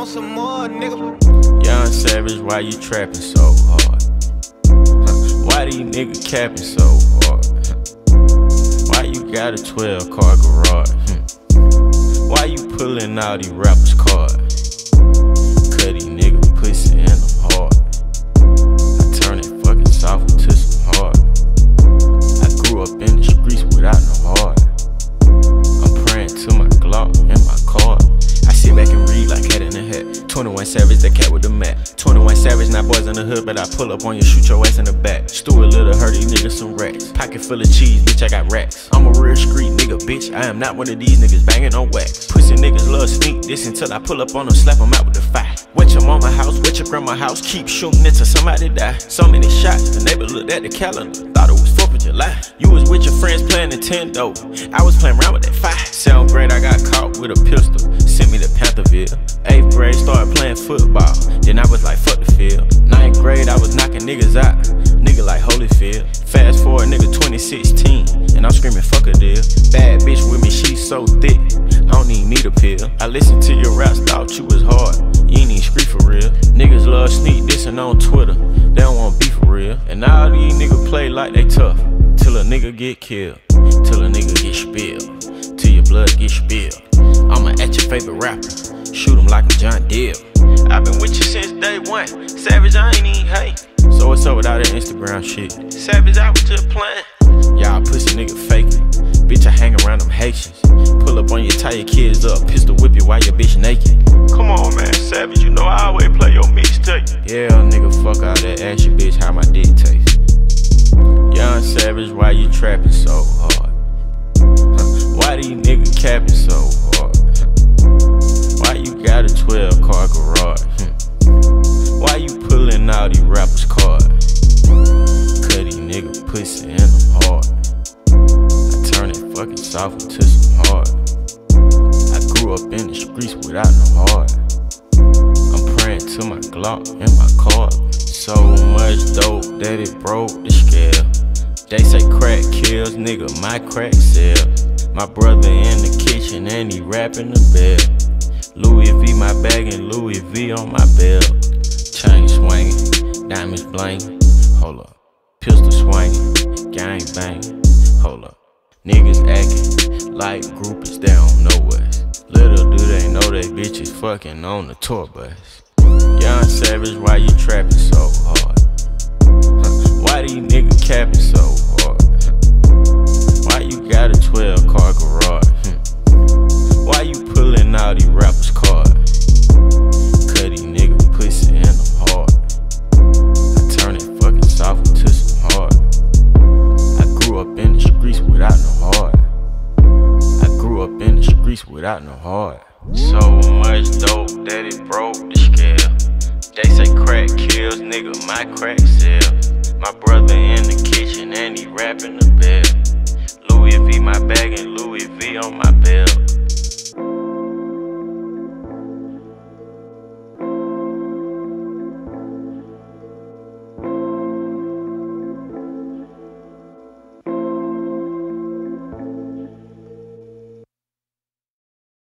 want some more, nigga. Young Savage, why you trapping so hard? Why these niggas capping so hard? Why you got a 12-car garage? Why you pulling all these rappers' cards? Cut these niggas pussy and I'm hard. I turn it fucking soft into some hard. I grew up in the streets without no heart. I'm praying to my Glock and my car. I sit back and read like Cat in the Hat. 21 Savage, the cat with the mat. 21 Savage, not boys in the hood, but I pull up on you, shoot your ass in the back. Stuart Little, hurt these niggas some racks. Pocket full of cheese, bitch, I got racks. I'm a real street nigga, bitch, I am not one of these niggas banging on wax. Pussy niggas love sneak this until I pull up on them, slap them out with the fire. Wet your mama house, wet your grandma house, keep shooting until somebody die. So many shots, the neighbor looked at the calendar, thought it was 4th of July. You was with your friends playing Nintendo, I was playing around with that fire. 7th grade, I got caught with a pistol, sent me to Pantherville. 8th grade, started playing football, then I was like, fuck the field. 9th grade, I was knocking niggas out, nigga like Holyfield. Fast forward, nigga 2016, and I'm screaming, fuck a deal. Bad bitch with me, she so thick, I don't even need a pill. I listened to your raps, thought you was hard, you ain't even street for real. Niggas love sneak dissing on Twitter, they don't want beef for real. And all these niggas play like they tough, till a nigga get killed, till a nigga get spilled, till your blood get spilled. I'ma at your favorite rapper, shoot him like a John Deere. I've been with you since day one, Savage, I ain't even hate. So what's up with all that Instagram shit? Savage, I was just playing. Y'all pussy nigga faking. Bitch, I hang around them Haitians. Pull up on you, tie your kids up, pistol whip you while your bitch naked. Come on, man, Savage, you know I always play your mixtape. Yeah, nigga, fuck all that. Ask your bitch how my dick taste. Young Savage, why you trapping so hard? Why these niggas capping so hard? Why you got a 12-car garage? Why you pulling all these rappers' cards? Cut these niggas pussy and I'm hard. I turn it fucking soft into some hard. I grew up in the streets without no heart. I'm praying to my Glock and my car. So much dope that it broke the scale. They say crack kills, nigga, my crack sell. My brother in the kitchen and he rapping the bell. Louis V my bag and Louis V on my belt. Chain swinging, diamonds blinging, hold up. Pistol swinging, gang banging, hold up. Niggas acting like groupies, they don't know us. Little do they know they bitches fucking on the tour bus. Young Savage, why you trapping so hard? Why these niggas capping so hard? Why you got a 12-car garage? Why you pulling all these rappers' cards? Cut these niggas pussy and I'm hard. I turn it fucking soft into some hard. I grew up in the streets without no heart. I grew up in the streets without no heart. So much dope that it broke the scale. They say crack kills, nigga, my crack sell. My brother in the kitchen and he rapping the bell. Louis V my bag and Louis V on my belt.